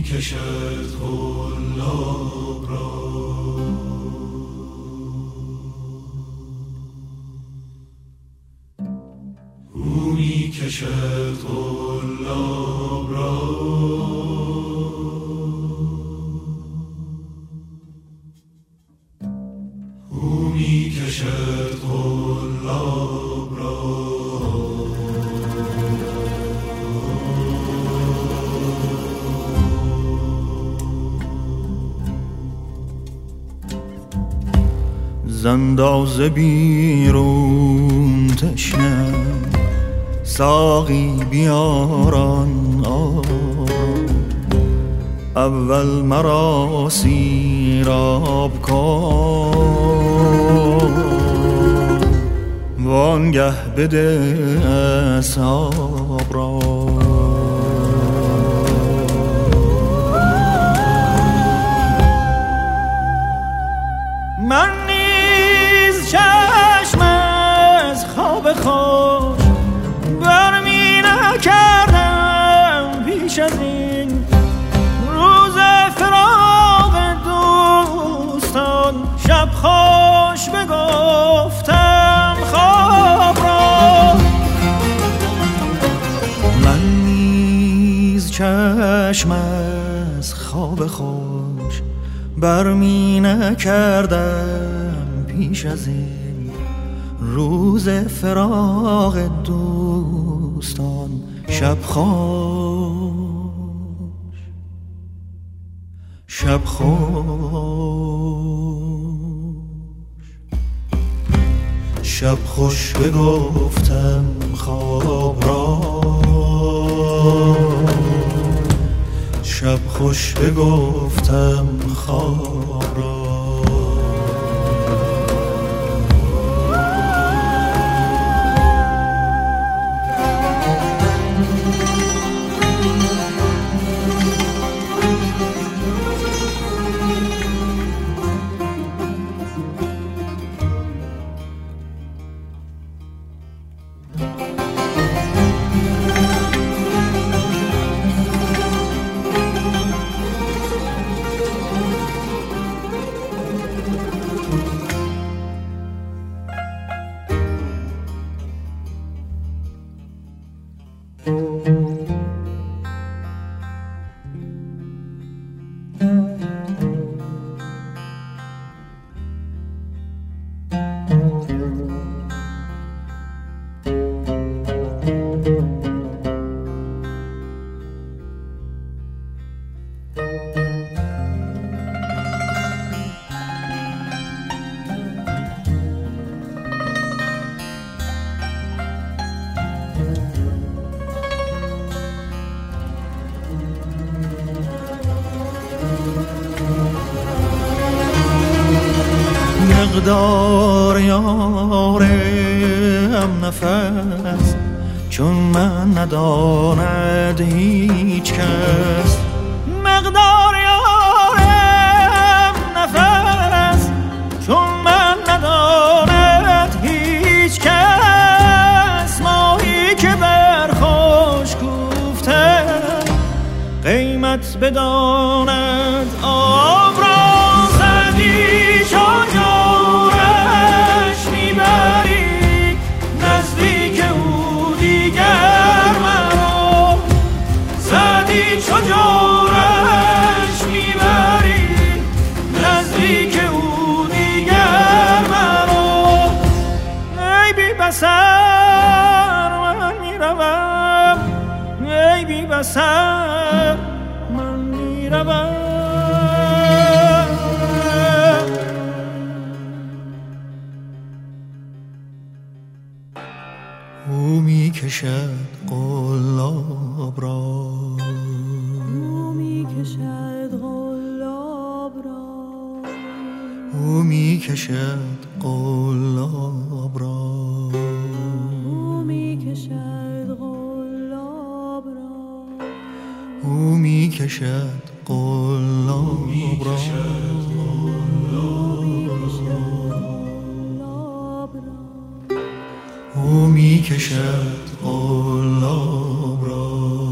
کشد قلاب را او می کشد قلاب را او می کشد قلاب را زنداز بیرون تشنه ساقی بیاران اول مرا سیراب کن وانگه بده اصحاب را من چشم از خواب خوش برمی نکردم پیش از این روز فراق دوستان شب خوش بگفتم خواب را من نیز چشم از خواب خوش برمی نکردم پیش از این روز فراق دوستان شب خوش بگفتم خواب را شب خوش بگفتم خواب را مقدار یارم نفس چون من نداند هیچ کس مقدار یارم نفس چون من نداند هیچ کس ماهی که بر خوش گفته قیمت بداند آب را زدی چون جورش میبری نزدیک او دیگر مرا زدی چون جورش میبری نزدیک او دیگر مرا ای بی بصر من میروم ای بی بصر من میروم او می کشد قلاب را او می کشد قلاب را او می کشد قلاب را او می کشد قلاب را او می کشد قلاب را او می کشد قلاب را